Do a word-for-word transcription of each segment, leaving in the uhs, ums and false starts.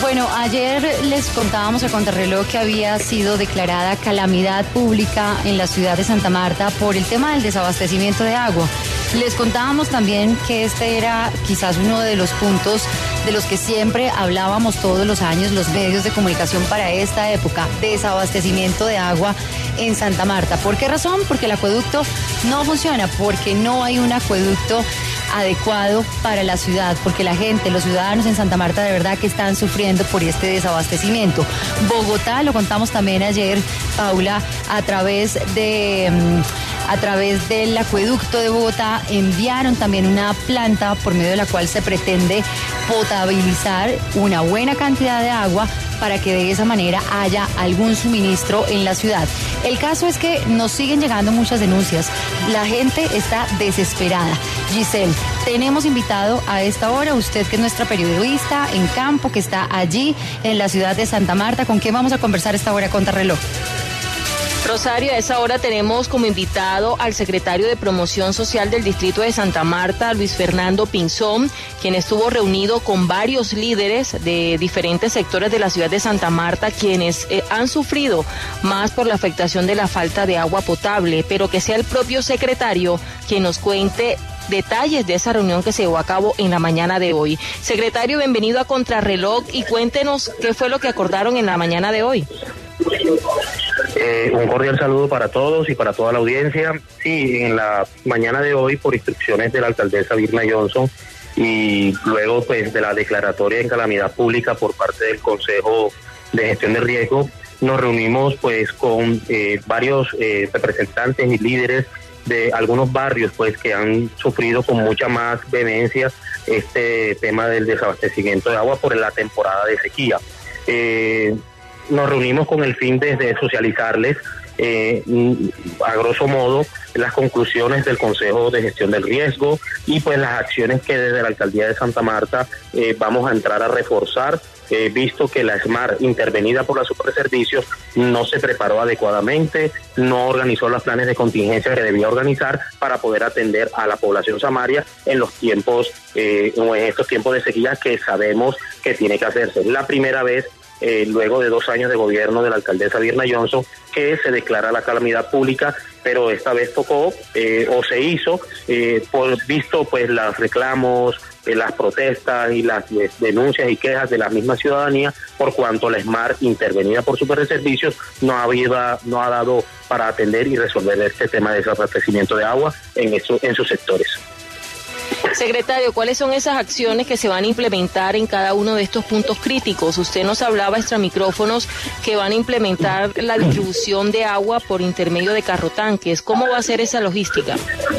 Bueno, ayer les contábamos a Contrarreloj que había sido declarada calamidad pública en la ciudad de Santa Marta por el tema del desabastecimiento de agua. Les contábamos también que este era quizás uno de los puntos de los que siempre hablábamos todos los años los medios de comunicación para esta época, desabastecimiento de agua en Santa Marta. ¿Por qué razón? Porque el acueducto no funciona, porque no hay un acueducto adecuado para la ciudad, porque la gente, los ciudadanos en Santa Marta de verdad que están sufriendo por este desabastecimiento. Bogotá, lo contamos también ayer, Paula, a través de... a través del acueducto de Bogotá enviaron también una planta por medio de la cual se pretende potabilizar una buena cantidad de agua para que de esa manera haya algún suministro en la ciudad. El caso es que nos siguen llegando muchas denuncias. La gente está desesperada. Giselle, tenemos invitado a esta hora, usted que es nuestra periodista en campo, que está allí en la ciudad de Santa Marta. ¿Con quién vamos a conversar esta hora, Contrarreloj? Rosario, a esa hora tenemos como invitado al secretario de Promoción Social del Distrito de Santa Marta, Luis Fernando Pinzón, quien estuvo reunido con varios líderes de diferentes sectores de la ciudad de Santa Marta, quienes eh, han sufrido más por la afectación de la falta de agua potable, pero que sea el propio secretario quien nos cuente detalles de esa reunión que se llevó a cabo en la mañana de hoy. Secretario, bienvenido a Contrarreloj y cuéntenos qué fue lo que acordaron en la mañana de hoy. Eh, un cordial saludo para todos y para toda la audiencia. Sí, en la mañana de hoy, por instrucciones de la alcaldesa Birna Johnson y luego pues de la declaratoria en calamidad pública por parte del Consejo de Gestión de Riesgo, nos reunimos pues con eh, varios eh, representantes y líderes de algunos barrios pues que han sufrido con mucha más vehemencia este tema del desabastecimiento de agua por la temporada de sequía. Eh, Nos reunimos con el fin de, de socializarles, eh, a grosso modo, las conclusiones del Consejo de Gestión del Riesgo y pues las acciones que desde la Alcaldía de Santa Marta eh, vamos a entrar a reforzar, eh, visto que la SMART intervenida por la Superservicios no se preparó adecuadamente, no organizó los planes de contingencia que debía organizar para poder atender a la población samaria en los tiempos, eh, o en estos tiempos de sequía que sabemos que tiene que hacerse. La primera vez Eh, luego de dos años de gobierno de la alcaldesa Birna Johnson, que se declara la calamidad pública, pero esta vez tocó eh, o se hizo, eh, por visto pues los reclamos, eh, las protestas y las eh, denuncias y quejas de la misma ciudadanía, por cuanto la SMART intervenida por Superservicios no había, no ha dado para atender y resolver este tema de desabastecimiento de agua en, eso, en sus sectores. Secretario, ¿cuáles son esas acciones que se van a implementar en cada uno de estos puntos críticos? Usted nos hablaba extra micrófonos que van a implementar la distribución de agua por intermedio de carrotanques. ¿Cómo va a ser esa logística?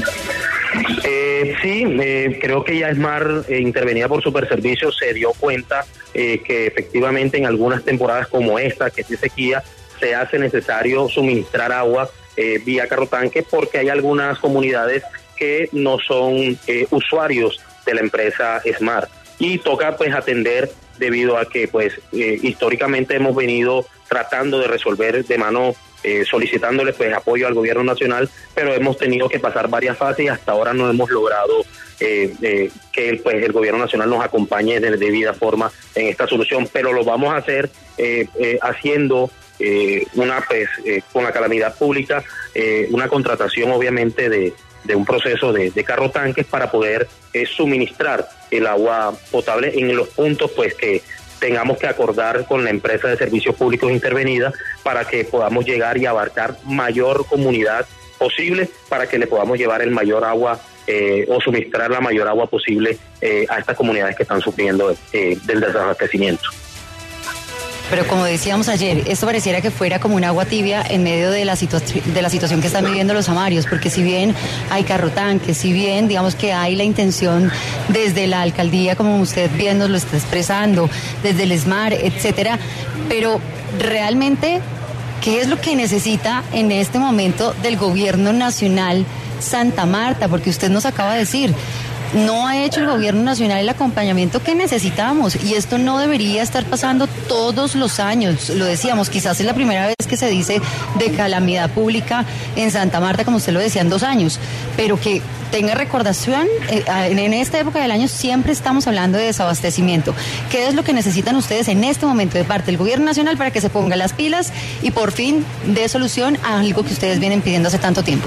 Eh, sí, eh, creo que ya SMART, eh, intervenida por Superservicios, se dio cuenta eh, que efectivamente en algunas temporadas como esta, que es de sequía, se hace necesario suministrar agua eh, vía carrotanque porque hay algunas comunidades que no son eh, usuarios de la empresa SMART y toca pues atender debido a que pues eh, históricamente hemos venido tratando de resolver de mano, eh, solicitándole pues apoyo al gobierno nacional, pero hemos tenido que pasar varias fases y hasta ahora no hemos logrado eh, eh, que pues el gobierno nacional nos acompañe de debida forma en esta solución, pero lo vamos a hacer eh, eh, haciendo eh, una pues eh, con la calamidad pública, eh, una contratación obviamente de de un proceso de, de carrotanques para poder eh, suministrar el agua potable en los puntos pues que tengamos que acordar con la empresa de servicios públicos intervenida para que podamos llegar y abarcar mayor comunidad posible para que le podamos llevar el mayor agua eh, o suministrar la mayor agua posible eh, a estas comunidades que están sufriendo eh, del desabastecimiento. Pero como decíamos ayer, esto pareciera que fuera como un agua tibia en medio de la, situa- de la situación que están viviendo los samarios, porque si bien hay carrotanques, si bien digamos que hay la intención desde la alcaldía, como usted bien nos lo está expresando, desde el SMART, etcétera, pero realmente, ¿qué es lo que necesita en este momento del gobierno nacional Santa Marta? Porque usted nos acaba de decir, no ha hecho el gobierno nacional el acompañamiento que necesitamos, y esto no debería estar pasando todos los años. Lo decíamos, quizás es la primera vez que se dice de calamidad pública en Santa Marta, como usted lo decía, en dos años, pero que tenga recordación, eh, en esta época del año siempre estamos hablando de desabastecimiento. ¿Qué es lo que necesitan ustedes en este momento de parte del gobierno nacional para que se ponga las pilas y por fin dé solución a algo que ustedes vienen pidiendo hace tanto tiempo?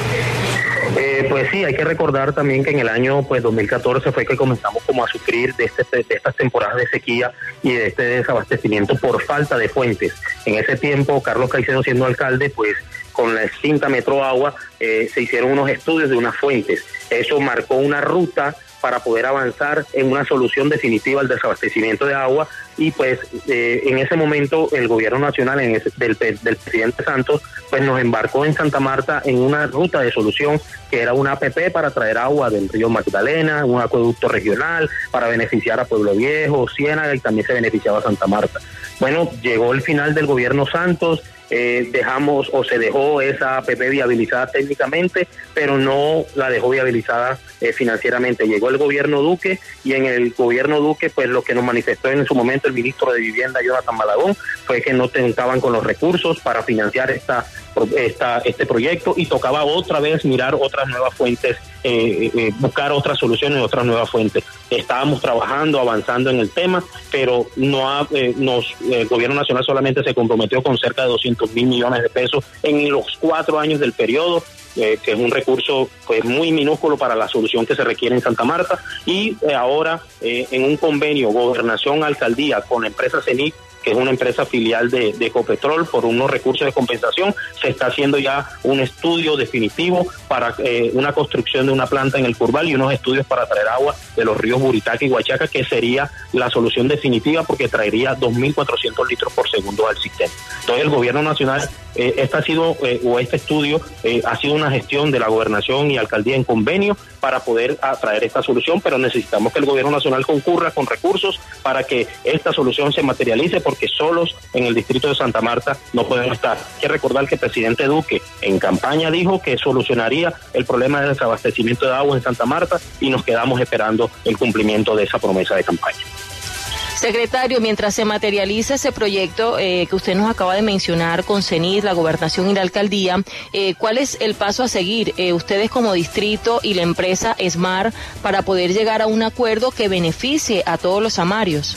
Eh, pues sí, hay que recordar también que en el año pues dos mil catorce fue que comenzamos como a sufrir de, este, de estas temporadas de sequía y de este desabastecimiento por falta de fuentes. En ese tiempo, Carlos Caicedo, siendo alcalde, pues con la extinta Metro Agua eh, se hicieron unos estudios de unas fuentes. Eso marcó una ruta para poder avanzar en una solución definitiva al desabastecimiento de agua, y pues eh, en ese momento el gobierno nacional en ese, del, del presidente Santos pues nos embarcó en Santa Marta en una ruta de solución que era una A P P para traer agua del río Magdalena, un acueducto regional para beneficiar a Pueblo Viejo, Ciénaga, y también se beneficiaba a Santa Marta. Bueno, llegó el final del gobierno Santos, eh, dejamos o se dejó esa A P P viabilizada técnicamente, pero no la dejó viabilizada eh, financieramente. Llegó el gobierno Duque, y en el gobierno Duque pues lo que nos manifestó en su momento el ministro de Vivienda, Jonathan Malagón, fue que no contaban con los recursos para financiar esta, esta este proyecto, y tocaba otra vez mirar otras nuevas fuentes, eh, eh, buscar otras soluciones, otras nuevas fuentes. Estábamos trabajando, avanzando en el tema, pero no ha, eh, nos, el gobierno nacional solamente se comprometió con cerca de doscientos mil millones de pesos en los cuatro años del periodo, eh, que es un recurso pues muy minúsculo para la solución que se requiere en Santa Marta, y eh, ahora eh, en un convenio gobernación-alcaldía con la empresa CENIC, que es una empresa filial de, de Ecopetrol, por unos recursos de compensación, se está haciendo ya un estudio definitivo para eh, una construcción de una planta en el Curval y unos estudios para traer agua de los ríos Buritaca y Huachaca, que sería la solución definitiva porque traería dos mil cuatrocientos litros por segundo al sistema. Entonces el gobierno nacional, eh, esta ha sido, eh, o este estudio eh, ha sido una gestión de la gobernación y alcaldía en convenio para poder traer esta solución, pero necesitamos que el gobierno nacional concurra con recursos para que esta solución se materialice, porque solos en el distrito de Santa Marta no podemos estar. Hay que recordar que el presidente Duque en campaña dijo que solucionaría el problema de desabastecimiento de agua en Santa Marta, y nos quedamos esperando el cumplimiento de esa promesa de campaña. Secretario, mientras se materializa ese proyecto eh, que usted nos acaba de mencionar con CENIC, la gobernación y la alcaldía, eh, ¿cuál es el paso a seguir, eh, ustedes como distrito y la empresa ESMAR, para poder llegar a un acuerdo que beneficie a todos los samarios?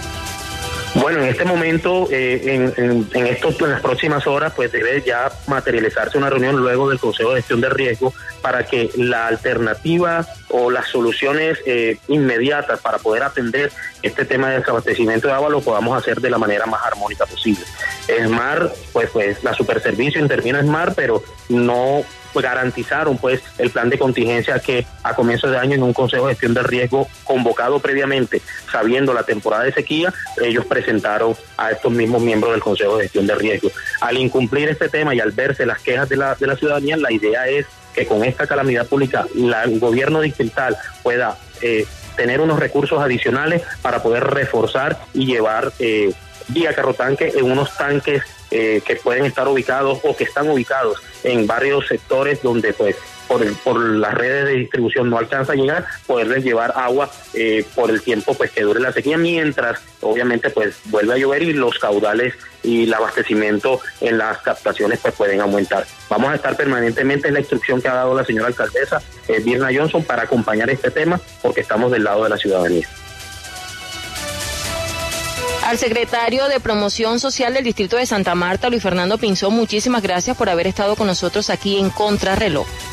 Bueno, en este momento, eh, en, en, en, estos, en las próximas horas, pues debe ya materializarse una reunión luego del Consejo de Gestión de Riesgo para que la alternativa o las soluciones eh, inmediatas para poder atender este tema de desabastecimiento de agua lo podamos hacer de la manera más armónica posible. ESMAR, pues, pues la Superservicio interviene ESMAR, pero no garantizaron pues el plan de contingencia que a comienzos de año en un Consejo de Gestión de Riesgo convocado previamente, sabiendo la temporada de sequía, ellos presentaron a estos mismos miembros del Consejo de Gestión de Riesgo. Al incumplir este tema y al verse las quejas de la, de la ciudadanía, la idea es que con esta calamidad pública la, el gobierno distrital pueda eh, tener unos recursos adicionales para poder reforzar y llevar eh, vía carrotanque en unos tanques eh, que pueden estar ubicados o que están ubicados en varios sectores donde pues por, el, por las redes de distribución no alcanza a llegar, poderles llevar agua eh, por el tiempo pues que dure la sequía, mientras obviamente pues vuelve a llover y los caudales y el abastecimiento en las captaciones pues pueden aumentar. Vamos a estar permanentemente en la instrucción que ha dado la señora alcaldesa eh, Birna Johnson para acompañar este tema, porque estamos del lado de la ciudadanía. Al secretario de Promoción Social del Distrito de Santa Marta, Luis Fernando Pinzón, muchísimas gracias por haber estado con nosotros aquí en Contrarreloj.